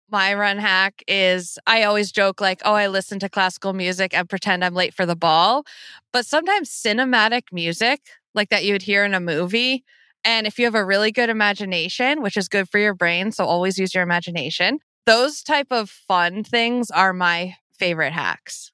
My run hack is I always joke like, oh, I listen to classical music and pretend I'm late for the ball. But sometimes cinematic music, like that you would hear in a movie, and if you have a really good imagination, which is good for your brain, so always use your imagination, those type of fun things are my favorite hacks.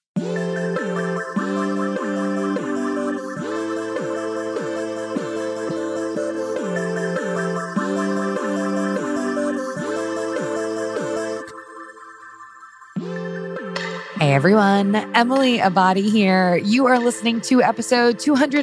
Hey everyone, Emily Abadi here. You are listening to episode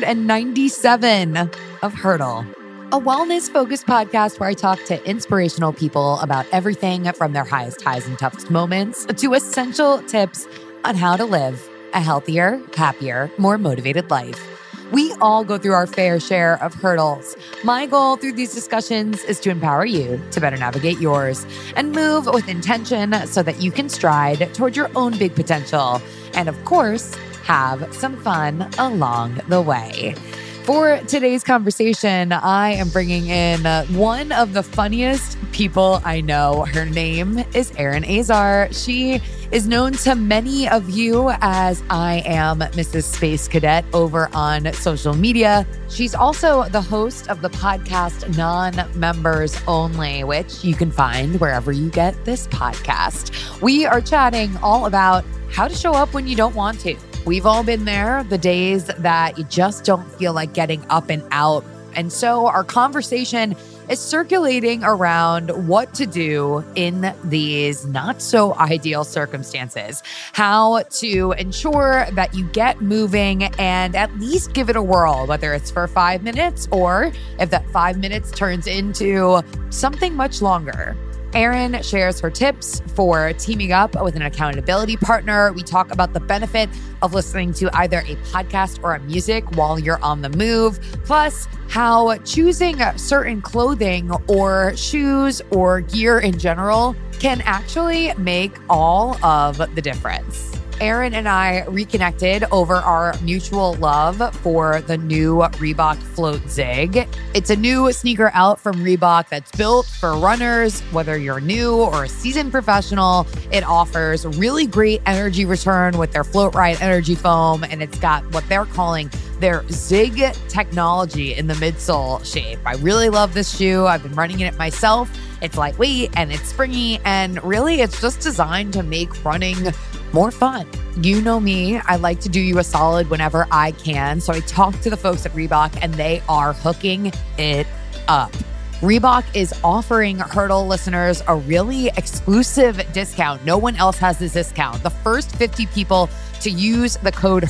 297 of Hurdle, a wellness-focused podcast where I talk to inspirational people about everything from their highest highs and toughest moments to essential tips on how to live a healthier, happier, more motivated life. We all go through our fair share of hurdles. My goal through these discussions is to empower you to better navigate yours and move with intention so that you can stride toward your own big potential. And of course, have some fun along the way. For today's conversation, I am bringing in one of the funniest people I know. Her name is Erin Azar. She is known to many of you as I Am Mrs. Space Cadet over on social media. She's also the host of the podcast Non-Members Only, which you can find wherever you get this podcast. We are chatting all about how to show up when you don't want to. We've all been there, the days that you just don't feel like getting up and out. And so our conversation is circulating around what to do in these not so ideal circumstances, how to ensure that you get moving and at least give it a whirl, whether it's for 5 minutes or if that 5 minutes turns into something much longer. Erin shares her tips for teaming up with an accountability partner. We talk about the benefit of listening to either a podcast or a music while you're on the move, plus how choosing certain clothing or shoes or gear in general can actually make all of the difference. Erin and I reconnected over our mutual love for the new Reebok Float Zig. It's a new sneaker out from Reebok that's built for runners, whether you're new or a seasoned professional. It offers really great energy return with their Float Ride energy foam, and it's got what they're calling their Zig technology in the midsole shape. I really love this shoe. I've been running in it myself. It's lightweight and it's springy, and really it's just designed to make running more fun. You know me, I like to do you a solid whenever I can. So I talked to the folks at Reebok and they are hooking it up. Reebok is offering Hurdle listeners a really exclusive discount. No one else has this discount. The first 50 people to use the code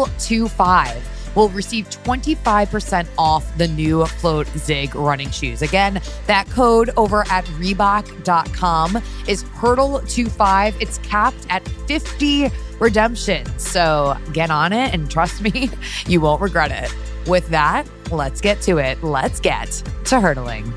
HURDLE25 will receive 25% off the new Float Zig running shoes. Again, that code over at Reebok.com is HURDLE25. It's capped at 50 redemptions. So get on it and trust me, you won't regret it. With that, let's get to it. Let's get to hurdling.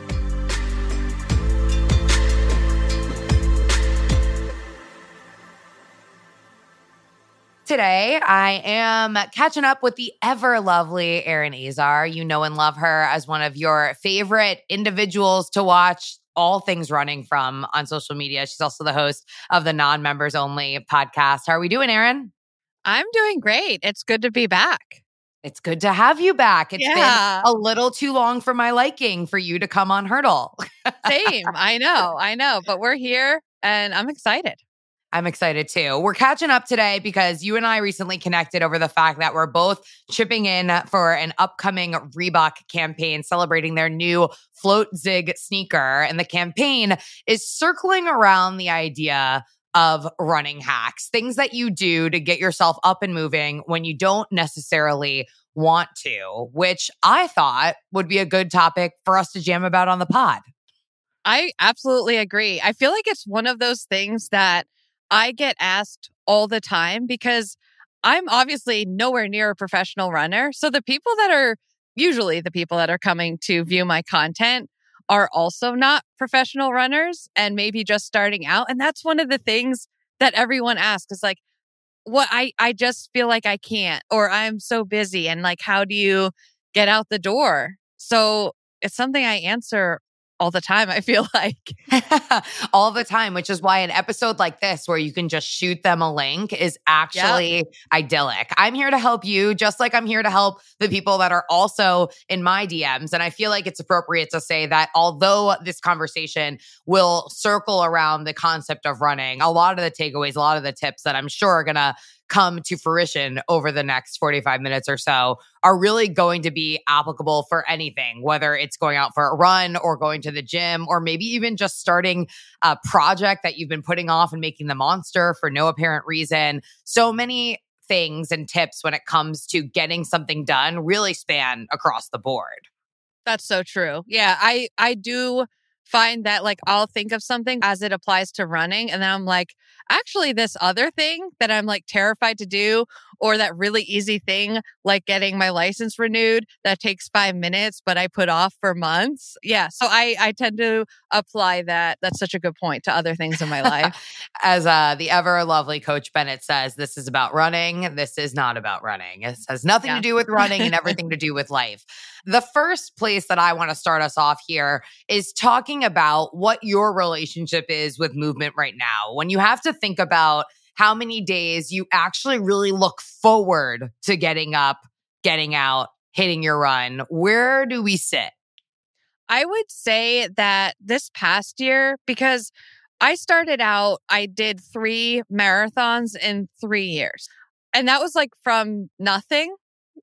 Today, I am catching up with the ever lovely Erin Azar. You know and love her as one of your favorite individuals to watch all things running from on social media. She's also the host of the Non-Members Only podcast. How are we doing, Erin? I'm doing great. It's good to be back. It's good to have you back. It's been Yeah. a little too long for my liking for you to come on Hurdle. Same. I know. But we're here and I'm excited. I'm excited too. We're catching up today because you and I recently connected over the fact that we're both chipping in for an upcoming Reebok campaign celebrating their new Float Zig sneaker. And the campaign is circling around the idea of running hacks, things that you do to get yourself up and moving when you don't necessarily want to, which I thought would be a good topic for us to jam about on the pod. I absolutely agree. I feel like it's one of those things that I get asked all the time because I'm obviously nowhere near a professional runner. So the people that are usually the people that are coming to view my content are also not professional runners and maybe just starting out. And that's one of the things that everyone asks is like, what I just feel like I can't, or I'm so busy. And like, how do you get out the door? So it's something I answer all the time, I feel like. All the time, which is why an episode like this, where you can just shoot them a link, is actually idyllic. I'm here to help you, just like I'm here to help the people that are also in my DMs. And I feel like it's appropriate to say that although this conversation will circle around the concept of running, a lot of the takeaways, a lot of the tips that I'm sure are going to come to fruition over the next 45 minutes or so are really going to be applicable for anything, whether it's going out for a run or going to the gym, or maybe even just starting a project that you've been putting off and making the monster for no apparent reason. So many things and tips when it comes to getting something done really span across the board. That's so true. Yeah, I do find that like I'll think of something as it applies to running, and then I'm like, actually this other thing that I'm like terrified to do, or that really easy thing like getting my license renewed that takes 5 minutes but I put off for months. Yeah, so I tend to apply that. That's such a good point, to other things in my life. As the ever lovely Coach Bennett says, this is about running. This is not about running. It has nothing to do with running and everything to do with life. The first place that I want to start us off here is talking about what your relationship is with movement right now. When you have to think about how many days you actually really look forward to getting up, getting out, hitting your run, where do we sit? I would say that this past year, because I started out, I did 3 marathons in 3 years. And that was like from nothing,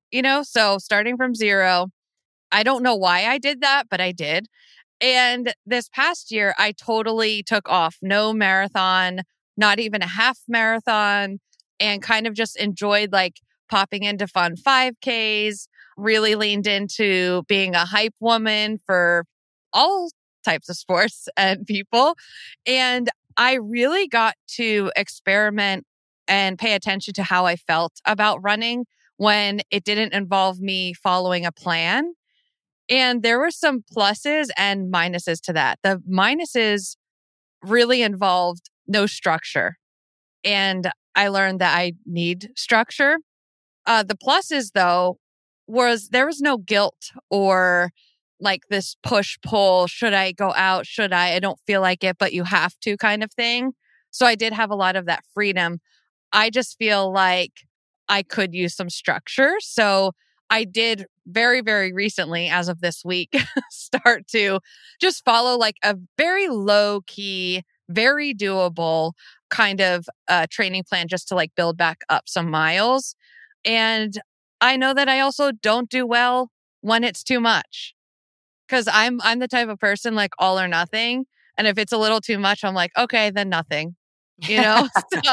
so starting from zero. I don't know why I did that, but I did. And this past year, I totally took off. No marathon, not even a half marathon, and kind of just enjoyed like popping into fun 5Ks, really leaned into being a hype woman for all types of sports and people. And I really got to experiment and pay attention to how I felt about running when it didn't involve me following a plan. And there were some pluses and minuses to that. The minuses really involved no structure. And I learned that I need structure. The pluses, though, was there was no guilt or like this push pull. Should I go out? Should I? I don't feel like it, but you have to kind of thing. So I did have a lot of that freedom. I just feel like I could use some structure. So I did very, very recently, as of this week, start to just follow like a very low key, very doable kind of training plan just to like build back up some miles. And I know that I also don't do well when it's too much, because I'm the type of person like all or nothing. And if it's a little too much, I'm like, okay, then nothing. So,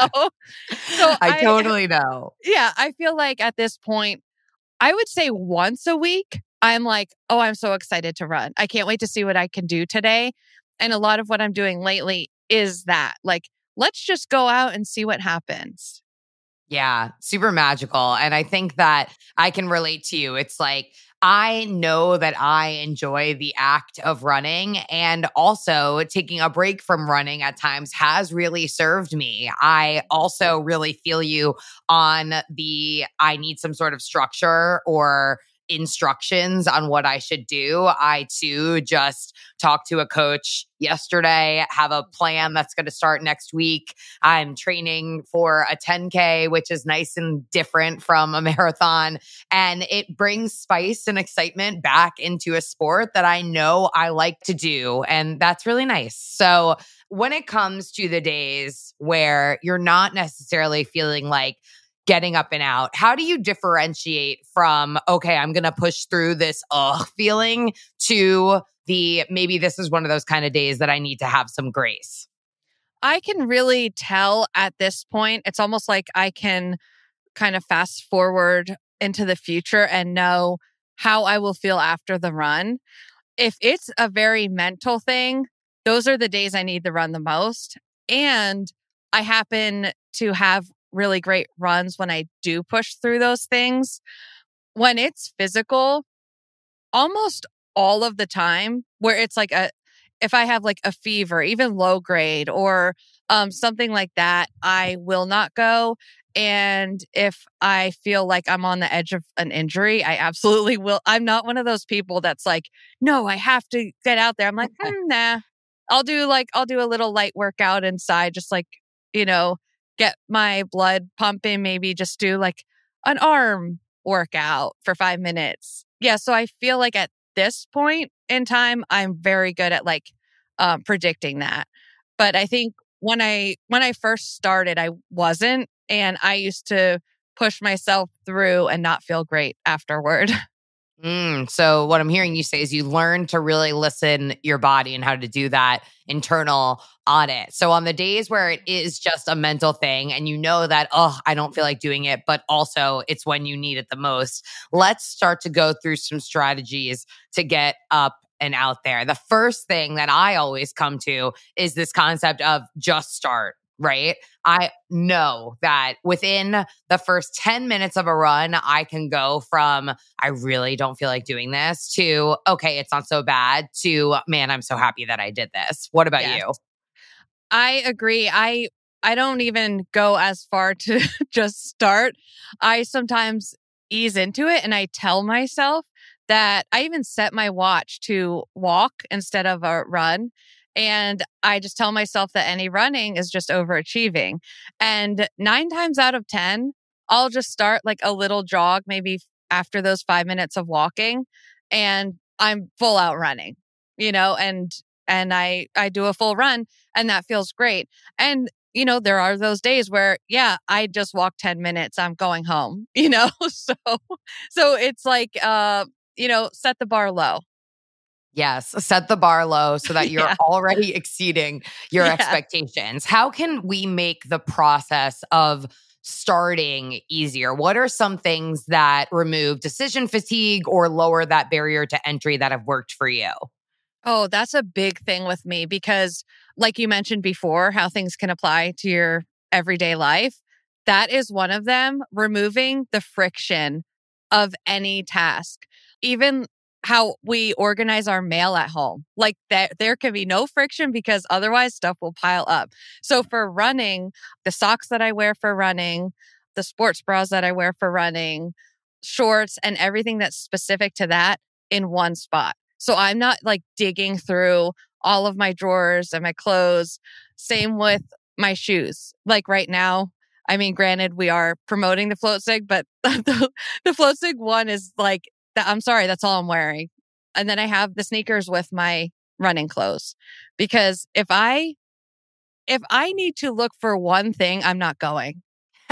so I totally know. Yeah, I feel like at this point, I would say once a week, I'm like, oh, I'm so excited to run. I can't wait to see what I can do today. And a lot of what I'm doing lately is that, like, let's just go out and see what happens. Yeah, super magical. And I think that I can relate to you. It's like, I know that I enjoy the act of running, and also taking a break from running at times has really served me. I also really feel you on the I need some sort of structure or instructions on what I should do. I too just talked to a coach yesterday, have a plan that's going to start next week. I'm training for a 10K, which is nice and different from a marathon. And it brings spice and excitement back into a sport that I know I like to do. And that's really nice. So when it comes to the days where you're not necessarily feeling like getting up and out, how do you differentiate from, okay, I'm going to push through this feeling, to the maybe this is one of those kind of days that I need to have some grace? I can really tell at this point. It's almost like I can kind of fast forward into the future and know how I will feel after the run. If it's a very mental thing, those are the days I need the run the most. And I happen to have really great runs when I do push through those things. When it's physical, almost all of the time, where it's like if I have like a fever, even low grade or something like that, I will not go. And if I feel like I'm on the edge of an injury, I absolutely will. I'm not one of those people that's like, no, I have to get out there. I'm like, nah, I'll do a little light workout inside, just like, you know, get my blood pumping, maybe just do like an arm workout for 5 minutes. Yeah. So I feel like at this point in time, I'm very good at like predicting that. But I think when I first started, I wasn't, and I used to push myself through and not feel great afterward. So what I'm hearing you say is you learn to really listen your body and how to do that internal audit. So on the days where it is just a mental thing and you know that, oh, I don't feel like doing it, but also it's when you need it the most, let's start to go through some strategies to get up and out there. The first thing that I always come to is this concept of just start. Right? I know that within the first 10 minutes of a run, I can go from, I really don't feel like doing this, to, okay, it's not so bad, to, man, I'm so happy that I did this. What about Yes. you? I agree. I don't even go as far to just start. I sometimes ease into it, and I tell myself that I even set my watch to walk instead of a run. And I just tell myself that any running is just overachieving. And 9 times out of 10, I'll just start like a little jog, maybe after those 5 minutes of walking, and I'm full out running, and I do a full run, and that feels great. And there are those days where, yeah, I just walk 10 minutes, I'm going home, so it's like, set the bar low. Yes, set the bar low so that you're Yeah. already exceeding your Yeah. expectations. How can we make the process of starting easier? What are some things that remove decision fatigue or lower that barrier to entry that have worked for you? Oh, that's a big thing with me because, like you mentioned before, how things can apply to your everyday life. That is one of them, removing the friction of any task. Even how we organize our mail at home, like that, there can be no friction because otherwise stuff will pile up. So for running, the socks that I wear for running, the sports bras that I wear for running, shorts, and everything that's specific to that in one spot. So I'm not like digging through all of my drawers and my clothes. Same with my shoes. Like right now, I mean, granted, we are promoting the Float Sig, but the Float Sig one is like, I'm sorry, that's all I'm wearing. And then I have the sneakers with my running clothes. Because if I need to look for one thing, I'm not going.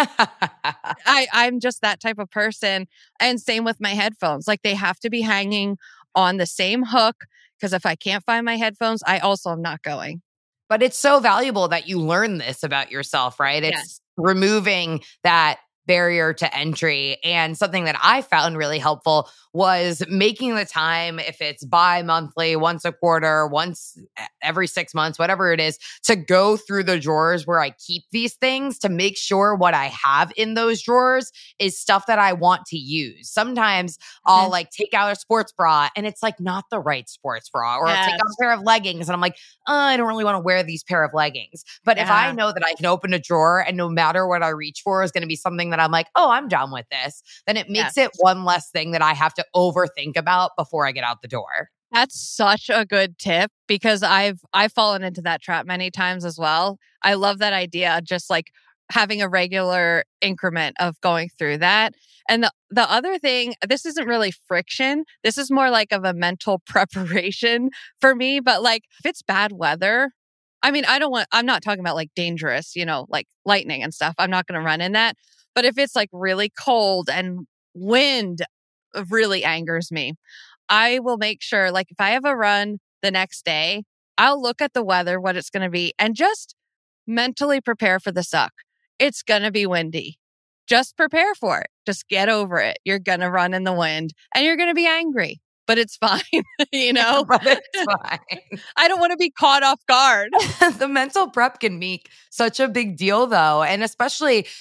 I'm just that type of person. And same with my headphones. Like they have to be hanging on the same hook, because if I can't find my headphones, I also am not going. But it's so valuable that you learn this about yourself, right? It's Yes. removing that barrier to entry. And something that I found really helpful was making the time, if it's bi-monthly, once a quarter, once every 6 months, whatever it is, to go through the drawers where I keep these things to make sure what I have in those drawers is stuff that I want to use. Sometimes I'll like take out a sports bra and it's like not the right sports bra, or I'll take out a pair of leggings and I'm like, I don't really want to wear these pair of leggings. But if I know that I can open a drawer and no matter what I reach for is going to be something that I'm like, oh, I'm done with this, then it makes it one less thing that I have to overthink about before I get out the door. That's such a good tip because I've fallen into that trap many times as well. I love that idea, just like having a regular increment of going through that. And the other thing, this isn't really friction. This is more like of a mental preparation for me. But like if it's bad weather, I mean, I'm not talking about like dangerous, like lightning and stuff. I'm not going to run in that. But if it's like really cold and wind really angers me, I will make sure, like if I have a run the next day, I'll look at the weather, what it's going to be, and just mentally prepare for the suck. It's going to be windy. Just prepare for it. Just get over it. You're going to run in the wind and you're going to be angry, but it's fine, But it's fine. I don't want to be caught off guard. The mental prep can make such a big deal though. And especially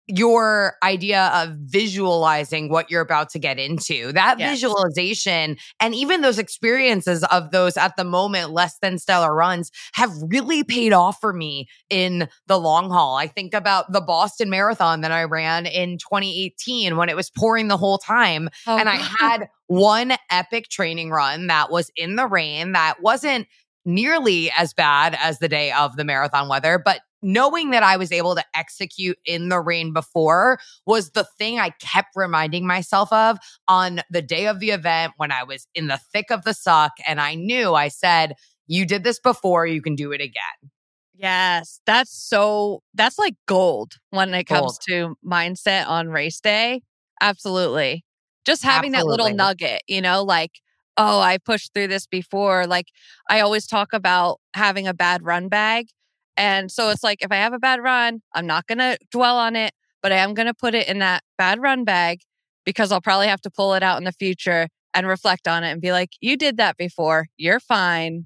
your idea of visualizing what you're about to get into. That Yes. visualization and even those experiences of those at the moment less than stellar runs have really paid off for me in the long haul. I think about the Boston Marathon that I ran in 2018 when it was pouring the whole time. Oh, And I God. had one epic training run that was in the rain that wasn't nearly as bad as the day of the marathon weather, but knowing that I was able to execute in the rain before was the thing I kept reminding myself of on the day of the event when I was in the thick of the suck. And I knew, I said, you did this before, you can do it again. Yes, that's like gold when it comes Gold. to mindset on race day. Absolutely. Just having that little Absolutely. nugget, like, oh, I pushed through this before. Like, I always talk about having a bad run bag. And so it's like, if I have a bad run, I'm not going to dwell on it, but I am going to put it in that bad run bag because I'll probably have to pull it out in the future and reflect on it and be like, you did that before. You're fine.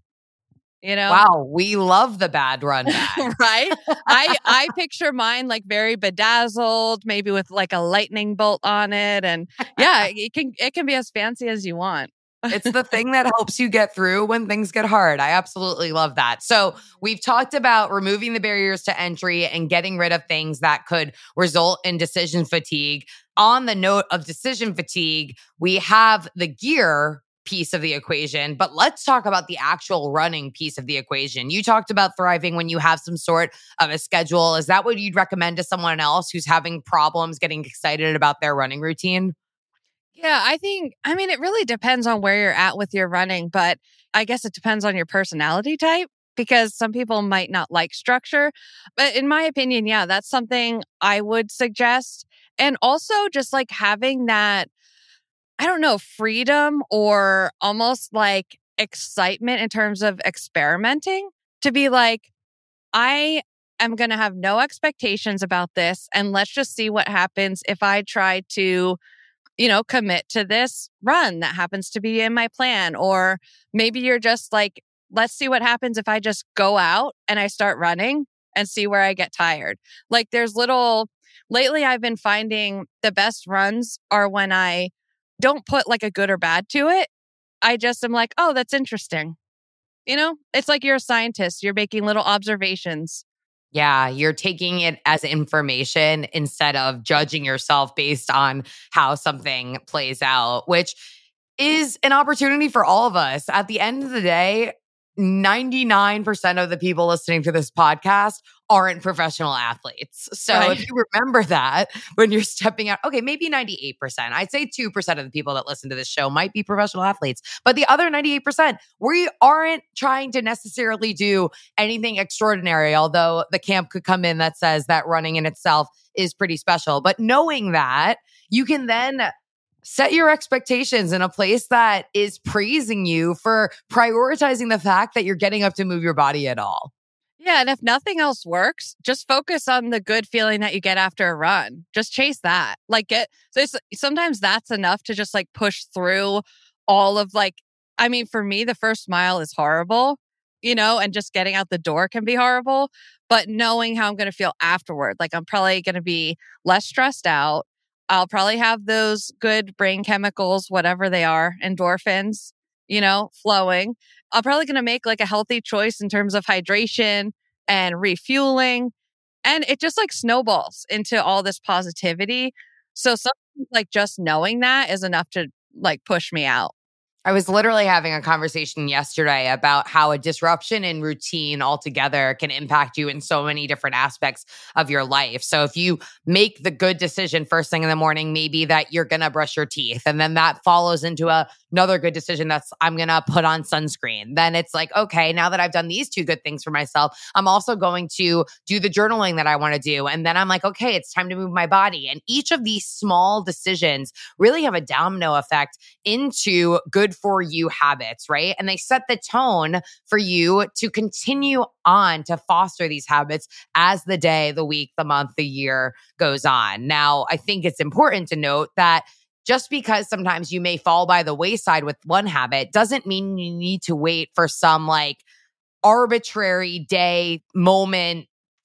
Wow, we love the bad run bag. Right? I picture mine like very bedazzled, maybe with like a lightning bolt on it. And yeah, it can be as fancy as you want. It's the thing that helps you get through when things get hard. I absolutely love that. So, we've talked about removing the barriers to entry and getting rid of things that could result in decision fatigue. On the note of decision fatigue, we have the gear piece of the equation, but let's talk about the actual running piece of the equation. You talked about thriving when you have some sort of a schedule. Is that what you'd recommend to someone else who's having problems getting excited about their running routine? Yeah, I mean, it really depends on where you're at with your running, but I guess it depends on your personality type because some people might not like structure. But in my opinion, yeah, that's something I would suggest. And also just like having that, I don't know, freedom or almost like excitement in terms of experimenting to be like, I am going to have no expectations about this. And let's just see what happens if I try to commit to this run that happens to be in my plan. Or maybe you're just like, let's see what happens if I just go out and I start running and see where I get tired. Like lately I've been finding the best runs are when I don't put like a good or bad to it. I just am like, oh, that's interesting. It's like you're a scientist, you're making little observations. Yeah, you're taking it as information instead of judging yourself based on how something plays out, which is an opportunity for all of us. At the end of the day, 99% of the people listening to this podcast aren't professional athletes. So Right. if you remember that when you're stepping out, okay, maybe 98%. I'd say 2% of the people that listen to this show might be professional athletes, but the other 98%, we aren't trying to necessarily do anything extraordinary, although the camp could come in that says that running in itself is pretty special. But knowing that, you can then set your expectations in a place that is praising you for prioritizing the fact that you're getting up to move your body at all. Yeah. And if nothing else works, just focus on the good feeling that you get after a run. Just chase that. Sometimes that's enough to just like push through all of I mean, for me, the first mile is horrible, and just getting out the door can be horrible. But knowing how I'm going to feel afterward, like I'm probably going to be less stressed out. I'll probably have those good brain chemicals, whatever they are, endorphins, flowing. I'm probably going to make like a healthy choice in terms of hydration and refueling. And it just like snowballs into all this positivity. So something like just knowing that is enough to like push me out. I was literally having a conversation yesterday about how a disruption in routine altogether can impact you in so many different aspects of your life. So if you make the good decision first thing in the morning, maybe that you're going to brush your teeth, and then that follows into another good decision that's I'm going to put on sunscreen. Then it's like, okay, now that I've done these two good things for myself, I'm also going to do the journaling that I want to do. And then I'm like, okay, it's time to move my body. And each of these small decisions really have a domino effect into good for you habits, right? And they set the tone for you to continue on to foster these habits as the day, the week, the month, the year goes on. Now, I think it's important to note that just because sometimes you may fall by the wayside with one habit doesn't mean you need to wait for some like arbitrary day, moment,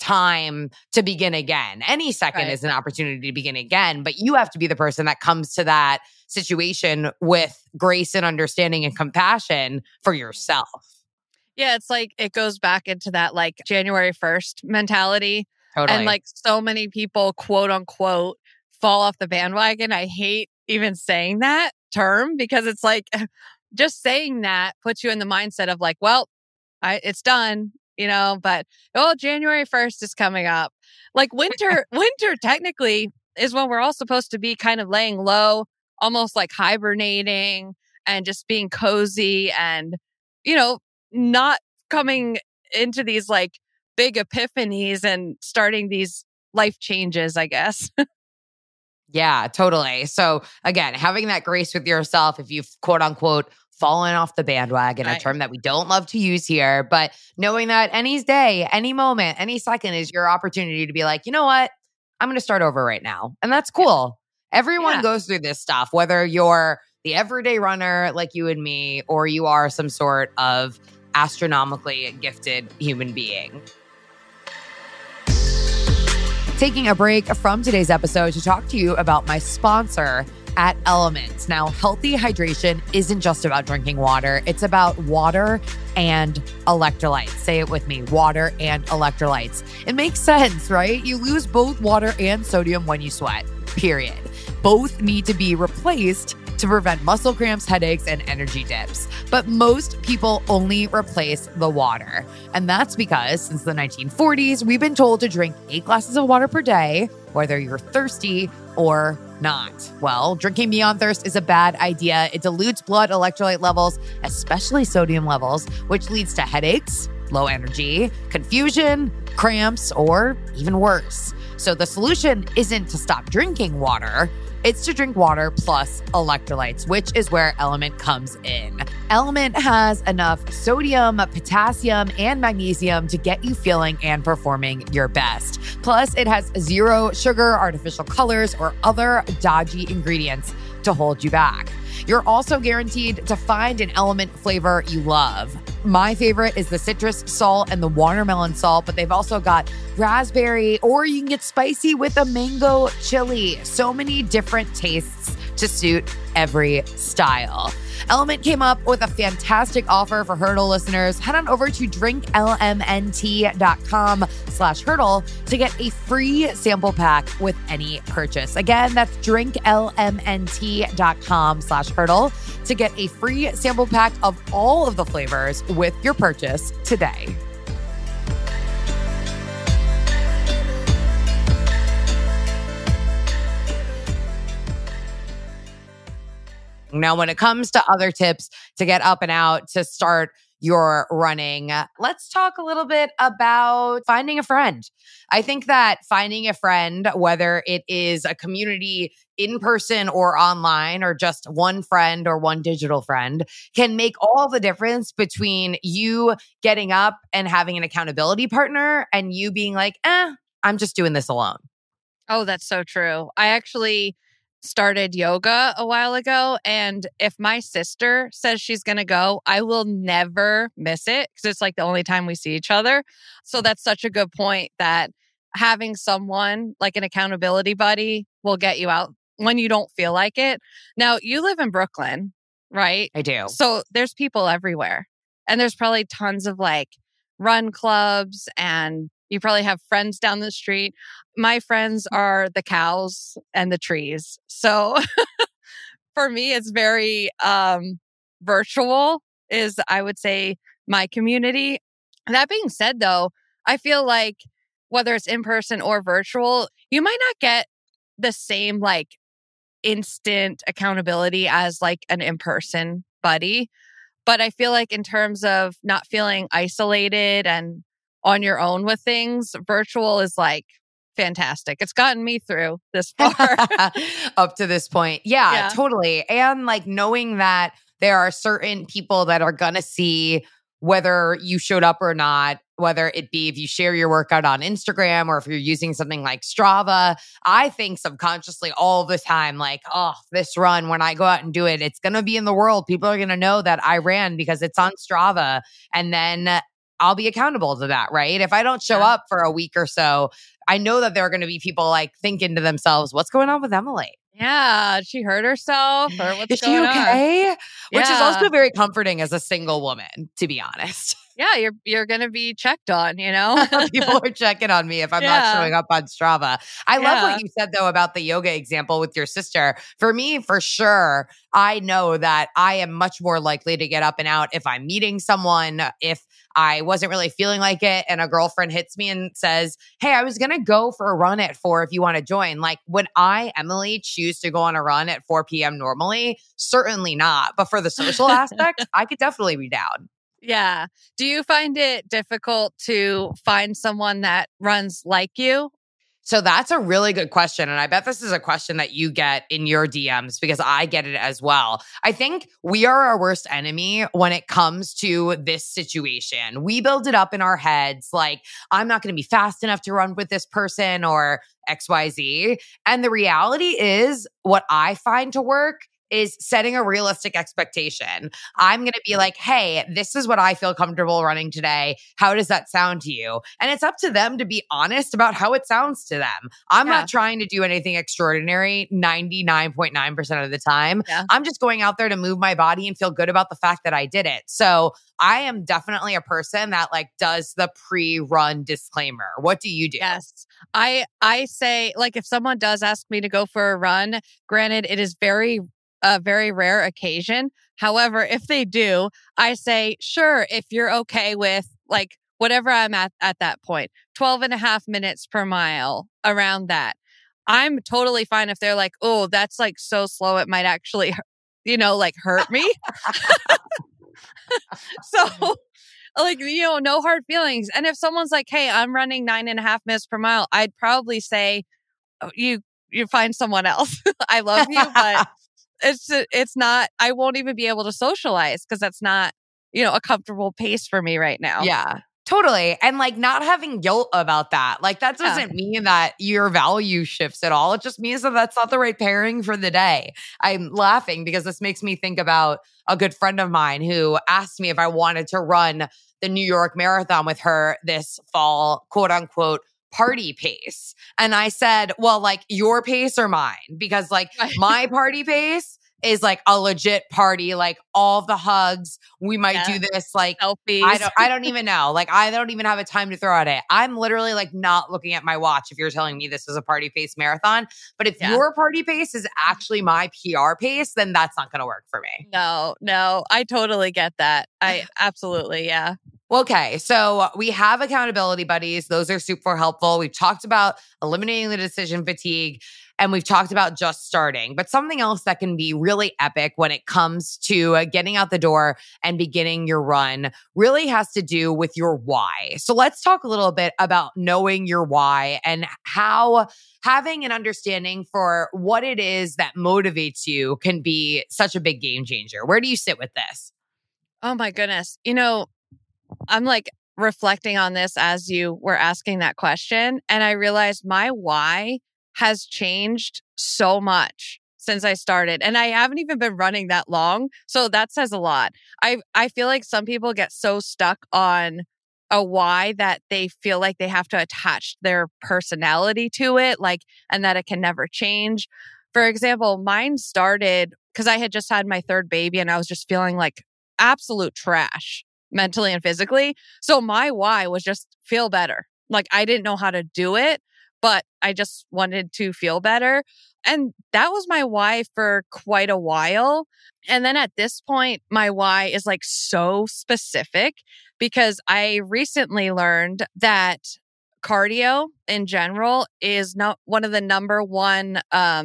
time to begin again. Any second is an opportunity to begin again, but you have to be the person that comes to that situation with grace and understanding and compassion for yourself. Yeah, it's like it goes back into that like January 1st mentality. Totally. And like so many people, quote unquote, fall off the bandwagon. I hate even saying that term because it's like just saying that puts you in the mindset of like, well, it's done, but January 1st is coming up. Like winter technically is when we're all supposed to be kind of laying low, almost like hibernating and just being cozy and, not coming into these like big epiphanies and starting these life changes, I guess. Yeah, totally. So again, having that grace with yourself, if you've quote unquote fallen off the bandwagon, a term that we don't love to use here, but knowing that any day, any moment, any second is your opportunity to be like, you know what? I'm going to start over right now. And that's cool. Everyone goes through this stuff, whether you're the everyday runner like you and me, or you are some sort of astronomically gifted human being. Taking a break from today's episode to talk to you about my sponsor at Element. Now, healthy hydration isn't just about drinking water. It's about water and electrolytes. Say it with me, water and electrolytes. It makes sense, right? You lose both water and sodium when you sweat, period. Both need to be replaced to prevent muscle cramps, headaches, and energy dips. But most people only replace the water. And that's because since the 1940s, we've been told to drink 8 glasses of water per day, whether you're thirsty or not. Well, drinking beyond thirst is a bad idea. It dilutes blood electrolyte levels, especially sodium levels, which leads to headaches, low energy, confusion, cramps, or even worse. So the solution isn't to stop drinking water. It's to drink water plus electrolytes, which is where Element comes in. Element has enough sodium, potassium, and magnesium to get you feeling and performing your best. Plus, it has zero sugar, artificial colors, or other dodgy ingredients to hold you back. You're also guaranteed to find an Element flavor you love. My favorite is the citrus salt and the watermelon salt, but they've also got raspberry, or you can get spicy with a mango chili. So many different tastes to suit every style. Element came up with a fantastic offer for Hurdle listeners. Head on over to drinklmnt.com/hurdle to get a free sample pack with any purchase. Again, that's drinklmnt.com/hurdle to get a free sample pack of all of the flavors with your purchase today. Now, when it comes to other tips to get up and out, to start your running, let's talk a little bit about finding a friend. I think that finding a friend, whether it is a community in person or online, or just one friend or one digital friend, can make all the difference between you getting up and having an accountability partner and you being like, I'm just doing this alone. Oh, that's so true. I actually started yoga a while ago, and if my sister says she's going to go, I will never miss it because it's like the only time we see each other. So that's such a good point, that having someone like an accountability buddy will get you out when you don't feel like it. Now, you live in Brooklyn, right? I do. So there's people everywhere, and there's probably tons of like run clubs, and you probably have friends down the street. My friends are the cows and the trees. So for me, it's very virtual is, I would say, my community. That being said, though, I feel like whether it's in person or virtual, you might not get the same like instant accountability as like an in-person buddy. But I feel like in terms of not feeling isolated and on your own with things, virtual is like fantastic. It's gotten me through this far. Up to this point. Yeah, totally. And like knowing that there are certain people that are going to see whether you showed up or not, whether it be if you share your workout on Instagram or if you're using something like Strava. I think subconsciously all the time, like, oh, this run, when I go out and do it, it's going to be in the world. People are going to know that I ran because it's on Strava. And then I'll be accountable to that, right? If I don't show up for a week or so, I know that there are going to be people like thinking to themselves, what's going on with Emily? Yeah, she hurt herself or what's Is she going on? okay? Which is Yeah. also very comforting as a single woman, to be honest. Yeah, you're going to be checked on, you know? People are checking on me if I'm not Yeah. showing up on Strava. I love Yeah. what you said, though, about the yoga example with your sister. For me, for sure, I know that I am much more likely to get up and out if I'm meeting someone, if I wasn't really feeling like it, and a girlfriend hits me and says, hey, I was going to go for a run at 4 if you want to join. Like, would I, Emily, choose to go on a run at 4 p.m. normally? Certainly not. But for the social aspect, I could definitely be down. Yeah. Do you find it difficult to find someone that runs like you? So that's a really good question. And I bet this is a question that you get in your DMs because I get it as well. I think we are our worst enemy when it comes to this situation. We build it up in our heads like, I'm not going to be fast enough to run with this person or XYZ. And the reality is, what I find to work is setting a realistic expectation. I'm going to be like, hey, this is what I feel comfortable running today. How does that sound to you? And it's up to them to be honest about how it sounds to them. I'm not trying to do anything extraordinary 99.9% of the time. Yeah. I'm just going out there to move my body and feel good about the fact that I did it. So I am definitely a person that like does the pre-run disclaimer. What do you do? Yes. I say, like, if someone does ask me to go for a run, granted, it is a very rare occasion. However, if they do, I say, sure, if you're okay with like whatever I'm at that point, 12 and a half minutes per mile, around that. I'm totally fine if they're like, oh, that's like so slow, it might actually, like hurt me. So like, no hard feelings. And if someone's like, hey, I'm running 9.5 minutes per mile, I'd probably say, oh, you find someone else. I love you, but it's not, I won't even be able to socialize because that's not, a comfortable pace for me right now. Yeah. Totally. And like not having guilt about that. Like that doesn't mean that your value shifts at all. It just means that that's not the right pairing for the day. I'm laughing because this makes me think about a good friend of mine who asked me if I wanted to run the New York Marathon with her this fall, quote unquote, party pace. And I said, well, like your pace or mine? Because like my party pace is like a legit party, like all the hugs. We might do this like selfies. I don't even know. Like I don't even have a time to throw at it. I'm literally like not looking at my watch if you're telling me this is a party pace marathon. But if your party pace is actually my PR pace, then that's not going to work for me. No, I totally get that. I absolutely, yeah. Okay, so we have accountability buddies. Those are super helpful. We've talked about eliminating the decision fatigue and we've talked about just starting. But something else that can be really epic when it comes to getting out the door and beginning your run really has to do with your why. So let's talk a little bit about knowing your why and how having an understanding for what it is that motivates you can be such a big game changer. Where do you sit with this? Oh my goodness. I'm like reflecting on this as you were asking that question. And I realized my why has changed so much since I started. And I haven't even been running that long. So that says a lot. I feel like some people get so stuck on a why that they feel like they have to attach their personality to it, like, and that it can never change. For example, mine started because I had just had my third baby and I was just feeling like absolute trash mentally and physically. So my why was just feel better. Like I didn't know how to do it, but I just wanted to feel better. And that was my why for quite a while. And then at this point, my why is like so specific because I recently learned that cardio in general is not one of the number one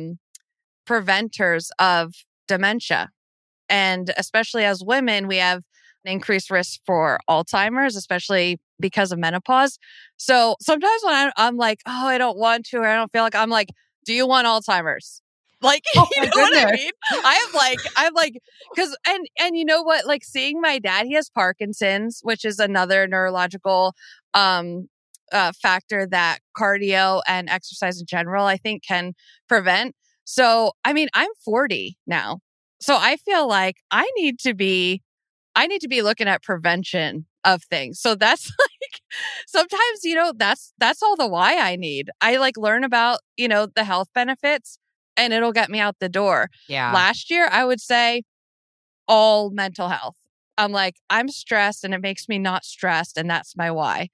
preventers of dementia. And especially as women, we have an increased risk for Alzheimer's, especially because of menopause. So sometimes when I'm like, oh, I don't want to, or I don't feel like, I'm like, do you want Alzheimer's? Like, oh you know what I mean? I'm like, because, and you know what? Like seeing my dad, he has Parkinson's, which is another neurological, factor that cardio and exercise in general, I think can prevent. So, I mean, I'm 40 now. So I feel like I need to be looking at prevention of things. So that's like sometimes, that's all the why I need. I like learn about, the health benefits and it'll get me out the door. Yeah. Last year, I would say all mental health. I'm like, I'm stressed and it makes me not stressed. And that's my why.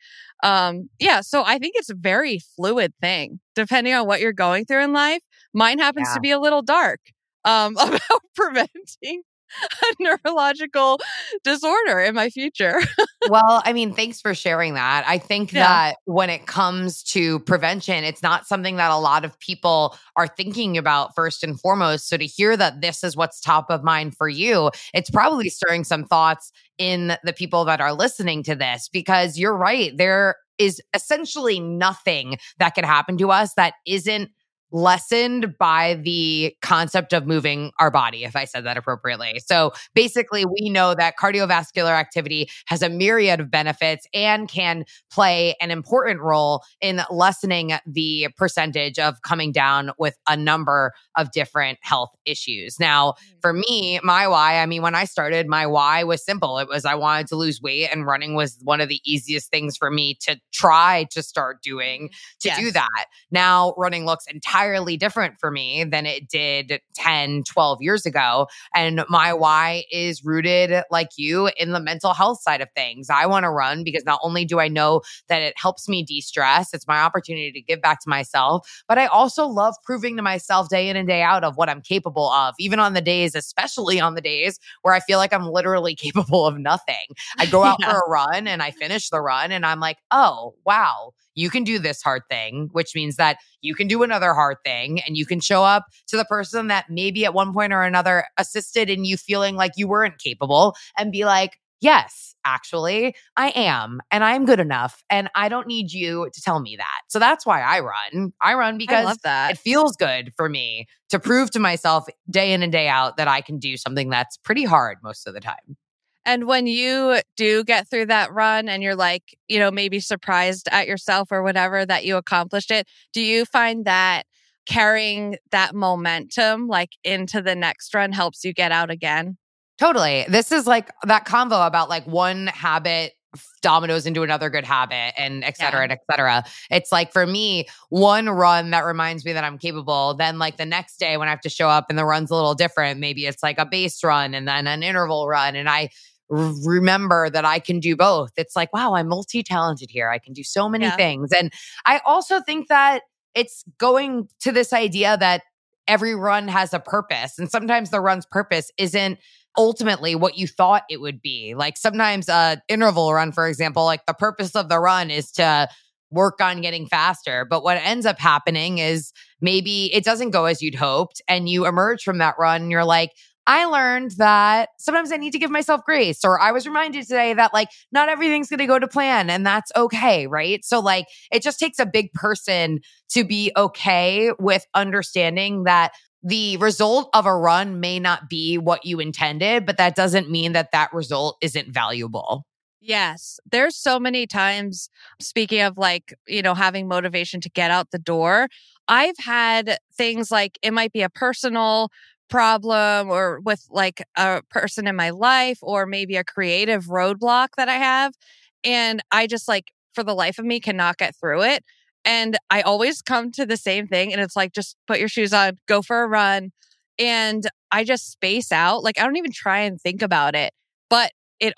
Yeah. So I think it's a very fluid thing depending on what you're going through in life. Mine happens to be a little dark, about preventing a neurological disorder in my future. Well, I mean, thanks for sharing that. I think that when it comes to prevention, it's not something that a lot of people are thinking about first and foremost. So to hear that this is what's top of mind for you, it's probably stirring some thoughts in the people that are listening to this, because you're right. There is essentially nothing that can happen to us that isn't lessened by the concept of moving our body, if I said that appropriately. So basically, we know that cardiovascular activity has a myriad of benefits and can play an important role in lessening the percentage of coming down with a number of different health issues. Now, for me, my why, I mean, when I started, my why was simple. It was I wanted to lose weight, and running was one of the easiest things for me to try to start doing to do that. Now, running looks entirely different for me than it did 10, 12 years ago. And my why is rooted, like you, in the mental health side of things. I want to run because not only do I know that it helps me de-stress, it's my opportunity to give back to myself, but I also love proving to myself day in and day out of what I'm capable of, even on the days, especially on the days where I feel like I'm literally capable of nothing. I go out for a run and I finish the run and I'm like, oh, wow, you can do this hard thing, which means that you can do another hard thing, and you can show up to the person that maybe at one point or another assisted in you feeling like you weren't capable and be like, yes, actually, I am, and I'm good enough, and I don't need you to tell me that. So that's why I run. I run because it feels good for me to prove to myself day in and day out that I can do something that's pretty hard most of the time. And when you do get through that run and you're like, maybe surprised at yourself or whatever that you accomplished it, do you find that carrying that momentum like into the next run helps you get out again? Totally. This is like that convo about like one habit dominoes into another good habit and et cetera, and et cetera. It's like for me, one run that reminds me that I'm capable. Then like the next day when I have to show up and the run's a little different, maybe it's like a base run and then an interval run. And I remember that I can do both. It's like, wow, I'm multi-talented here. I can do so many things. And I also think that it's going to this idea that every run has a purpose. And sometimes the run's purpose isn't ultimately what you thought it would be. Like sometimes a interval run, for example, like the purpose of the run is to work on getting faster. But what ends up happening is maybe it doesn't go as you'd hoped. And you emerge from that run and you're like, I learned that sometimes I need to give myself grace, or I was reminded today that like not everything's going to go to plan, and that's okay, right? So like it just takes a big person to be okay with understanding that the result of a run may not be what you intended, but that doesn't mean that that result isn't valuable. Yes. There's so many times, speaking of like, having motivation to get out the door, I've had things like it might be a personal problem or with like a person in my life or maybe a creative roadblock that I have. And I just like, for the life of me, cannot get through it. And I always come to the same thing. And it's like, just put your shoes on, go for a run. And I just space out. Like, I don't even try and think about it, but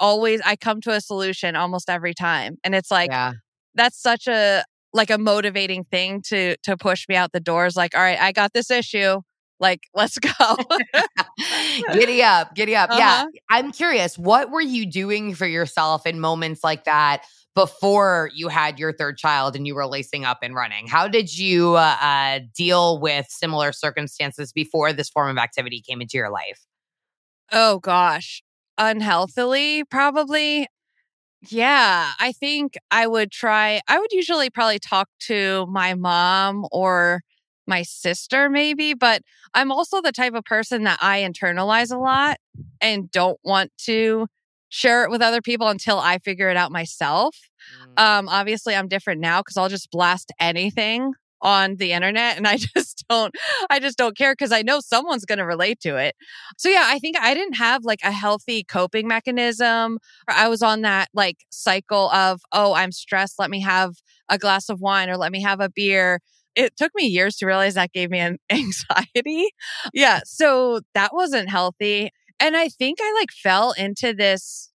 I come to a solution almost every time. And it's like, that's such a motivating thing to push me out the doors. Like, all right, I got this issue. Like, let's go. Giddy up, giddy up. Yeah. I'm curious, what were you doing for yourself in moments like that before you had your third child and you were lacing up and running? How did you deal with similar circumstances before this form of activity came into your life? Oh, gosh. Unhealthily, probably. Yeah, I think I would usually probably talk to my mom or my sister maybe, but I'm also the type of person that I internalize a lot and don't want to share it with other people until I figure it out myself. Obviously I'm different now because I'll just blast anything on the internet, and I just don't care because I know someone's going to relate to it. So yeah, I think I didn't have like a healthy coping mechanism, or I was on that like cycle of, oh, I'm stressed, let me have a glass of wine or let me have a beer. It took me years to realize that gave me an anxiety. Yeah, so that wasn't healthy. And I think I like fell into this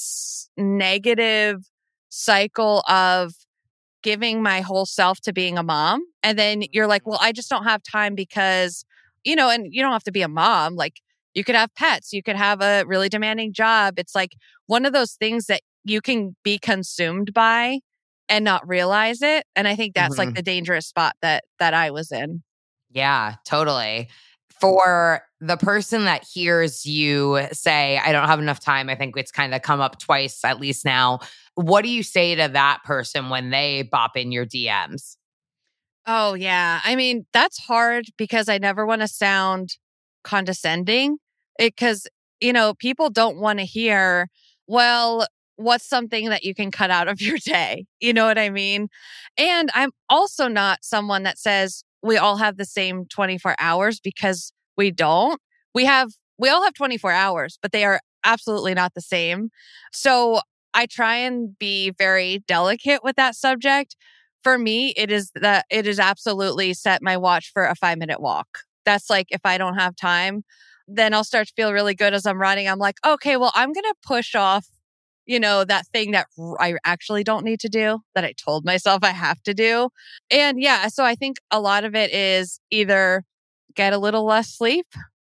negative cycle of giving my whole self to being a mom. And then you're like, well, I just don't have time because, and you don't have to be a mom. Like you could have pets, you could have a really demanding job. It's like one of those things that you can be consumed by and not realize it. And I think that's like the dangerous spot that I was in. Yeah, totally. For the person that hears you say, I don't have enough time, I think it's kind of come up twice at least now. What do you say to that person when they bop in your DMs? Oh, yeah. I mean, that's hard because I never want to sound condescending because, people don't want to hear, well, what's something that you can cut out of your day? You know what I mean? And I'm also not someone that says we all have the same 24 hours because we don't. We all have 24 hours, but they are absolutely not the same. So I try and be very delicate with that subject. For me, it is absolutely set my watch for a 5-minute walk. That's like, if I don't have time, then I'll start to feel really good as I'm running. I'm like, okay, well, I'm going to push off, that thing that I actually don't need to do that I told myself I have to do. And yeah, so I think a lot of it is either get a little less sleep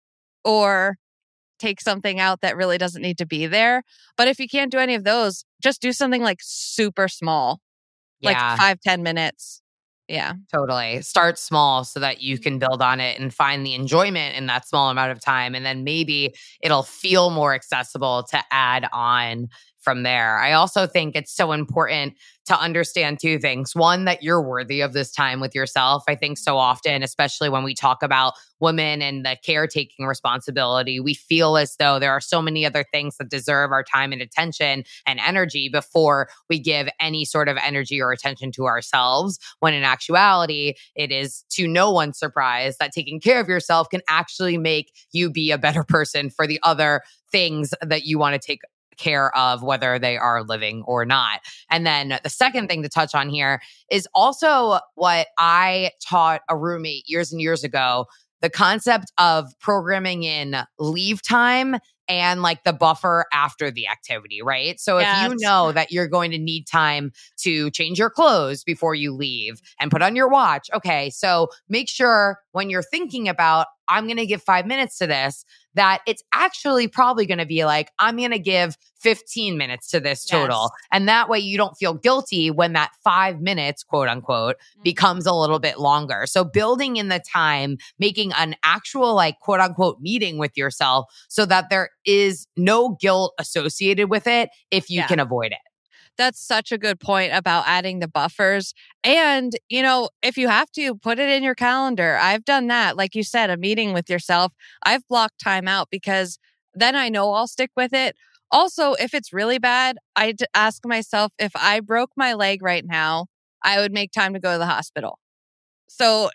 or take something out that really doesn't need to be there. But if you can't do any of those, just do something like super small. Like 5-10 minutes. Yeah. Totally. Start small so that you can build on it and find the enjoyment in that small amount of time. And then maybe it'll feel more accessible to add on from there. I also think it's so important to understand two things. One, that you're worthy of this time with yourself. I think so often, especially when we talk about women and the caretaking responsibility, we feel as though there are so many other things that deserve our time and attention and energy before we give any sort of energy or attention to ourselves. When in actuality, it is to no one's surprise that taking care of yourself can actually make you be a better person for the other things that you want to take care of, whether they are living or not. And then the second thing to touch on here is also what I taught a roommate years and years ago, the concept of programming in leave time and like the buffer after the activity, right? So if you know that you're going to need time to change your clothes before you leave and put on your watch, okay, so make sure when you're thinking about, I'm going to give 5 minutes to this, that it's actually probably going to be like, I'm going to give 15 minutes to this total. And that way you don't feel guilty when that 5 minutes, quote unquote, becomes a little bit longer. So building in the time, making an actual like, quote unquote, meeting with yourself so that there is no guilt associated with it if you can avoid it. That's such a good point about adding the buffers. And, if you have to, put it in your calendar. I've done that. Like you said, a meeting with yourself. I've blocked time out because then I know I'll stick with it. Also, if it's really bad, I ask myself, if I broke my leg right now, I would make time to go to the hospital. So,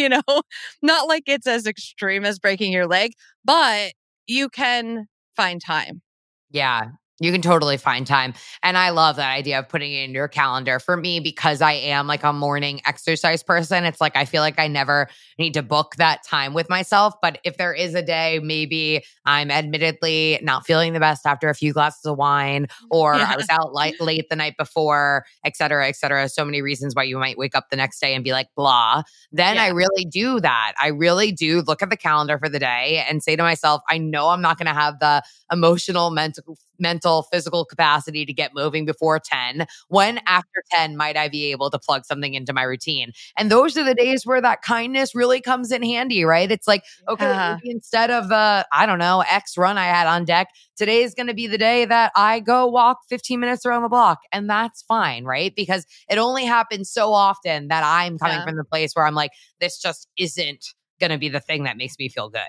not like it's as extreme as breaking your leg, but you can find time. Yeah. You can totally find time. And I love that idea of putting it in your calendar. For me, because I am like a morning exercise person, it's like I feel like I never need to book that time with myself. But if there is a day, maybe I'm admittedly not feeling the best after a few glasses of wine, or I was out late the night before, et cetera, et cetera. So many reasons why you might wake up the next day and be like, blah. Then I really do that. I really do look at the calendar for the day and say to myself, I know I'm not going to have the emotional, mental, physical capacity to get moving before 10. When after 10 might I be able to plug something into my routine? And those are the days where that kindness really comes in handy, right? It's like, okay, maybe instead of the, I don't know, X run I had on deck, today is going to be the day that I go walk 15 minutes around the block. And that's fine, right? Because it only happens so often that I'm coming from the place where I'm like, this just isn't going to be the thing that makes me feel good.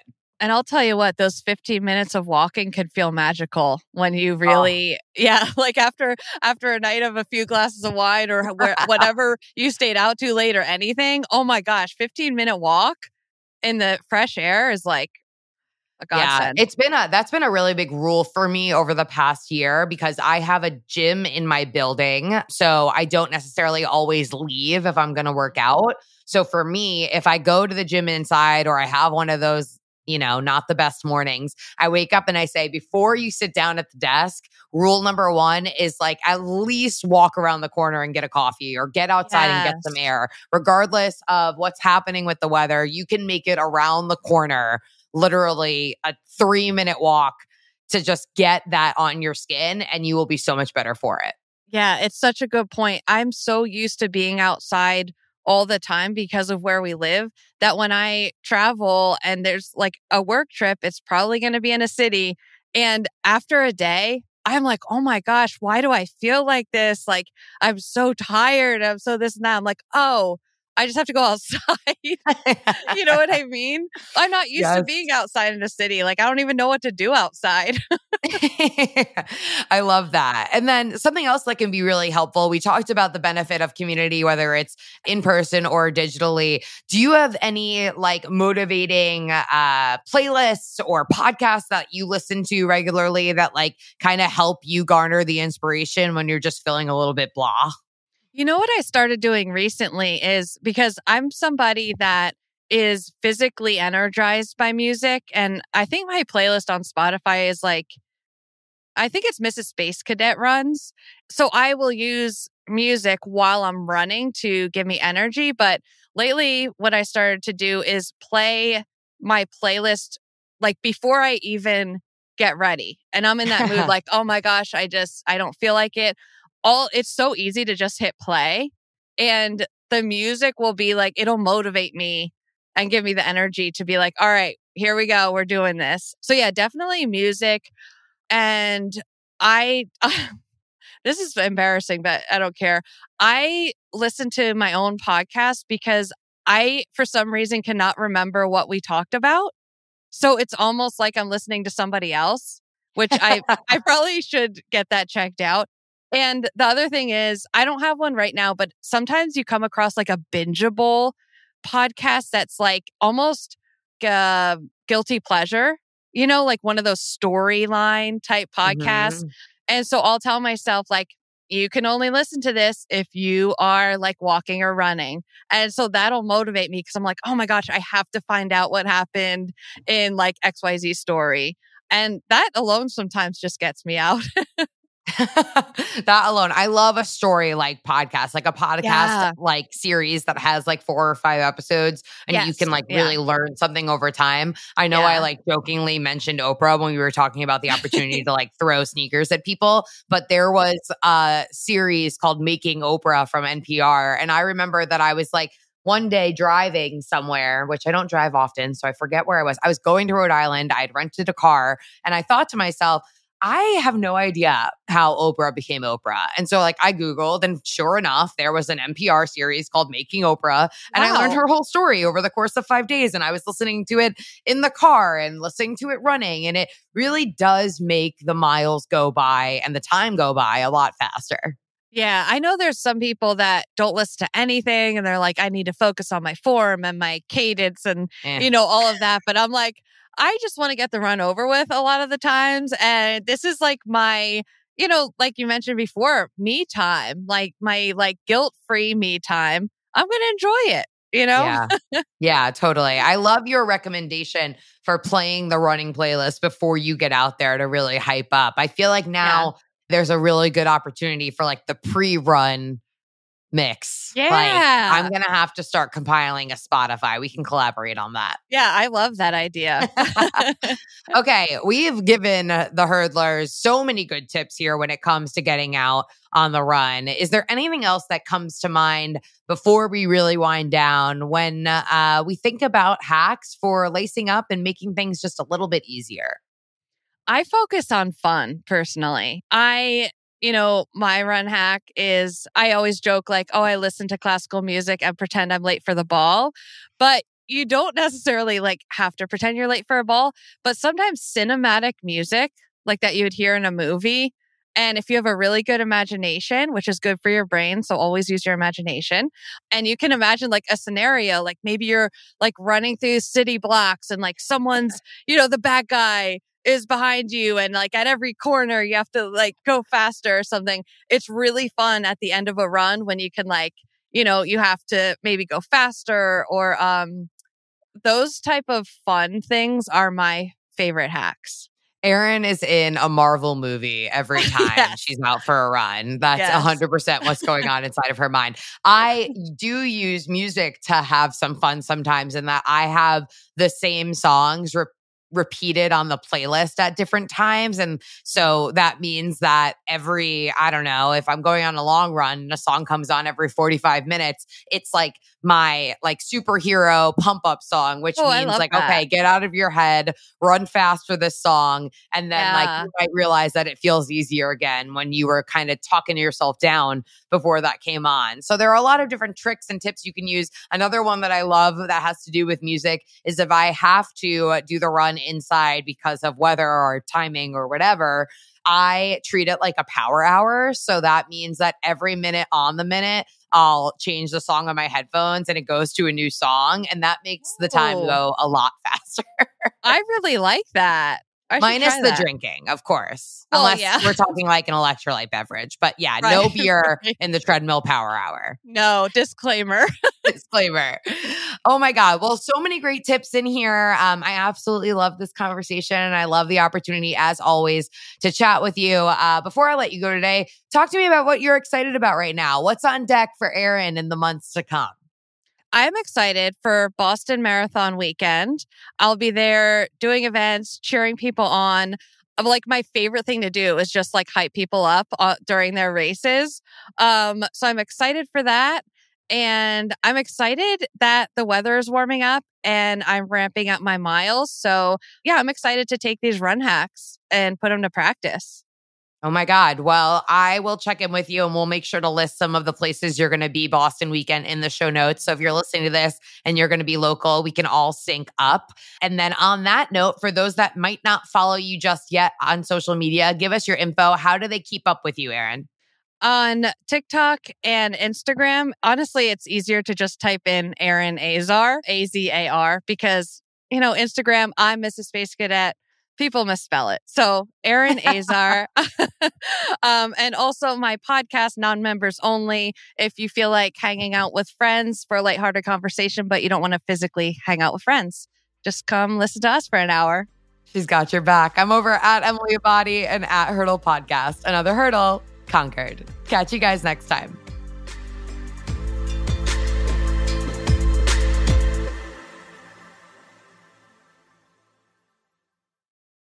And I'll tell you what, those 15 minutes of walking could feel magical when you really, like after a night of a few glasses of wine or whatever you stayed out too late or anything. Oh my gosh, 15-minute walk in the fresh air is like a Yeah, godsend. that's been a really big rule for me over the past year because I have a gym in my building. So I don't necessarily always leave if I'm going to work out. So for me, if I go to the gym inside or I have one of those, not the best mornings, I wake up and I say, before you sit down at the desk, rule number one is like at least walk around the corner and get a coffee or get outside and get some air. Regardless of what's happening with the weather, you can make it around the corner, literally a 3-minute walk to just get that on your skin and you will be so much better for it. Yeah, it's such a good point. I'm so used to being outside all the time because of where we live that when I travel and there's like a work trip, it's probably going to be in a city. And after a day, I'm like, oh my gosh, why do I feel like this? Like, I'm so tired. I'm so this and that. I'm like, oh, I just have to go outside. You know what I mean? I'm not used to being outside in a city. Like, I don't even know what to do outside. I love that. And then something else that can be really helpful. We talked about the benefit of community, whether it's in person or digitally. Do you have any like motivating playlists or podcasts that you listen to regularly that like kind of help you garner the inspiration when you're just feeling a little bit blah? You know what I started doing recently is because I'm somebody that is physically energized by music. And I think my playlist on Spotify is like, I think it's Mrs. Space Cadet runs. So I will use music while I'm running to give me energy. But lately, what I started to do is play my playlist like before I even get ready. And I'm in that mood like, oh my gosh, I don't feel like it. It's so easy to just hit play and the music will be like, it'll motivate me and give me the energy to be like, all right, here we go. We're doing this. So yeah, definitely music. And I, this is embarrassing, but I don't care. I listen to my own podcast because I, for some reason, cannot remember what we talked about. So it's almost like I'm listening to somebody else, which I probably should get that checked out. And the other thing is, I don't have one right now, but sometimes you come across like a bingeable podcast that's like almost guilty pleasure, like one of those storyline type podcasts. Mm-hmm. And so I'll tell myself, like, you can only listen to this if you are like walking or running. And so that'll motivate me because I'm like, oh my gosh, I have to find out what happened in like XYZ story. And that alone sometimes just gets me out. That alone. I love a story like podcast, like a podcast like series that has like 4 or 5 episodes and you can like really learn something over time. I know I like jokingly mentioned Oprah when we were talking about the opportunity to like throw sneakers at people, but there was a series called Making Oprah from NPR. And I remember that I was like, one day driving somewhere, which I don't drive often, so I forget where I was. I was going to Rhode Island. I'd rented a car and I thought to myself, I have no idea how Oprah became Oprah. And so like I Googled and sure enough, there was an NPR series called Making Oprah. And I learned her whole story over the course of 5 days. And I was listening to it in the car and listening to it running. And it really does make the miles go by and the time go by a lot faster. Yeah, I know there's some people that don't listen to anything and they're like, I need to focus on my form and my cadence and, all of that. But I'm like, I just want to get the run over with a lot of the times. And this is like my, like you mentioned before, me time, like my like guilt-free me time. I'm going to enjoy it, Yeah. Yeah, totally. I love your recommendation for playing the running playlist before you get out there to really hype up. I feel like now there's a really good opportunity for like the pre-run mix. Yeah. Like, I'm going to have to start compiling a Spotify. We can collaborate on that. Yeah, I love that idea. Okay, we've given the hurdlers so many good tips here when it comes to getting out on the run. Is there anything else that comes to mind before we really wind down when we think about hacks for lacing up and making things just a little bit easier? I focus on fun personally. My run hack is I always joke like, oh, I listen to classical music and pretend I'm late for the ball. But you don't necessarily like have to pretend you're late for a ball, but sometimes cinematic music like that you would hear in a movie. And if you have a really good imagination, which is good for your brain, so always use your imagination. And you can imagine like a scenario, like maybe you're like running through city blocks and like someone's, the bad guy is behind you. And like at every corner, you have to like go faster or something. It's really fun at the end of a run when you can like, you have to maybe go faster or those type of fun things are my favorite hacks. Erin is in a Marvel movie every time she's out for a run. That's 100% what's going on inside of her mind. I do use music to have some fun sometimes in that I have the same songs repeated on the playlist at different times. And so that means that I don't know, if I'm going on a long run and a song comes on every 45 minutes, it's like my like superhero pump up song, which means like, okay, get out of your head, run fast for this song. And then like you might realize that it feels easier again when you were kind of talking to yourself down before that came on. So there are a lot of different tricks and tips you can use. Another one that I love that has to do with music is if I have to do the run inside because of weather or timing or whatever, I treat it like a power hour. So that means that every minute on the minute, I'll change the song on my headphones and it goes to a new song. And that makes the time go a lot faster. I really like that. Minus the drinking, of course. Unless we're talking like an electrolyte beverage. But yeah, no beer in the treadmill power hour. No, disclaimer. Disclaimer. Oh my God. Well, so many great tips in here. I absolutely love this conversation and I love the opportunity as always to chat with you. Before I let you go today, talk to me about what you're excited about right now. What's on deck for Erin in the months to come? I'm excited for Boston Marathon weekend. I'll be there doing events, cheering people on. Like my favorite thing to do is just like hype people up during their races. So I'm excited for that. And I'm excited that the weather is warming up and I'm ramping up my miles. So yeah, I'm excited to take these run hacks and put them to practice. Oh my God. Well, I will check in with you and we'll make sure to list some of the places you're going to be Boston weekend in the show notes. So if you're listening to this and you're going to be local, we can all sync up. And then on that note, for those that might not follow you just yet on social media, give us your info. How do they keep up with you, Erin? On TikTok and Instagram, honestly, it's easier to just type in Erin Azar, Azar, because, Instagram, I'm Mrs. Space Cadet. People misspell it. So Erin Azar. And also my podcast, Non-Members Only. If you feel like hanging out with friends for a lighthearted conversation, but you don't want to physically hang out with friends, just come listen to us for an hour. She's got your back. I'm over at Emily Abadi and at Hurdle Podcast. Another hurdle conquered. Catch you guys next time.